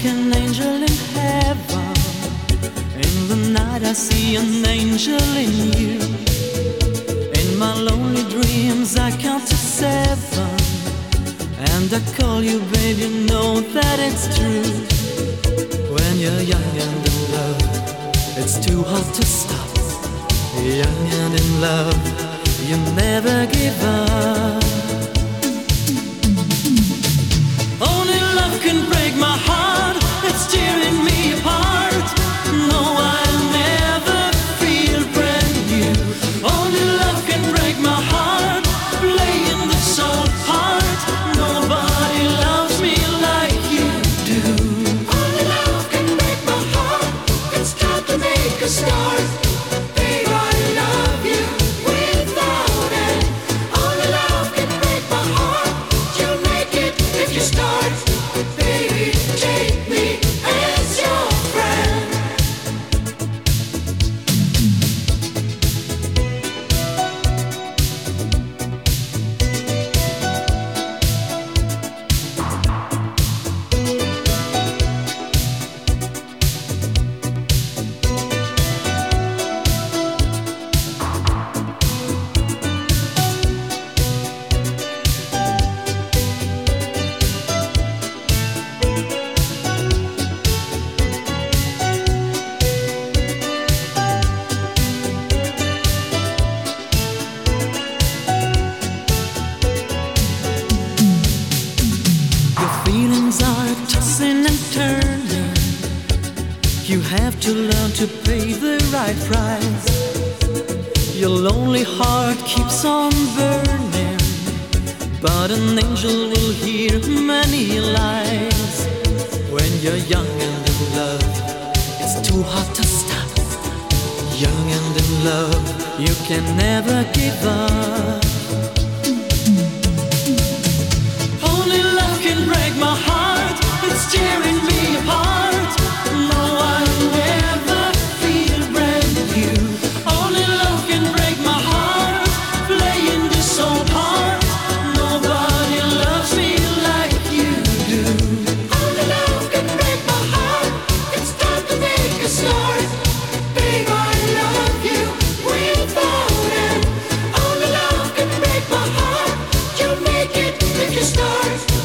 like an angel in heaven. In the night I see an angel in you. In my lonely dreams I count to 7, and I call you, babe, you know that it's true. When you're young and in love, it's too hard to stop. Young and in love, you never give up. Only love can break my heart, it's tearing me apart. No, I'll never feel brand new. Only love can break my heart, playing the soul part. Nobody loves me like you do. Only love can break my heart, it's time to make a start. Babe, I love you without end. Only love can break my heart, you'll make it if you start. Baby, take me as your friend. Feelings are tossing and turning. You have to learn to pay the right price. Your lonely heart keeps on burning, but an angel will hear many lies. When you're young and in love, it's too hard to stop. Young and in love, you can never give up. Only love can break my heart, it's tearing me apart. No, I'll never feel brand new. Only love can break my heart, playing this soul part. Nobody loves me like you do. Only love can break my heart, it's time to make a start. Babe, I love you without end. Only love can break my heart, you'll make it if you start.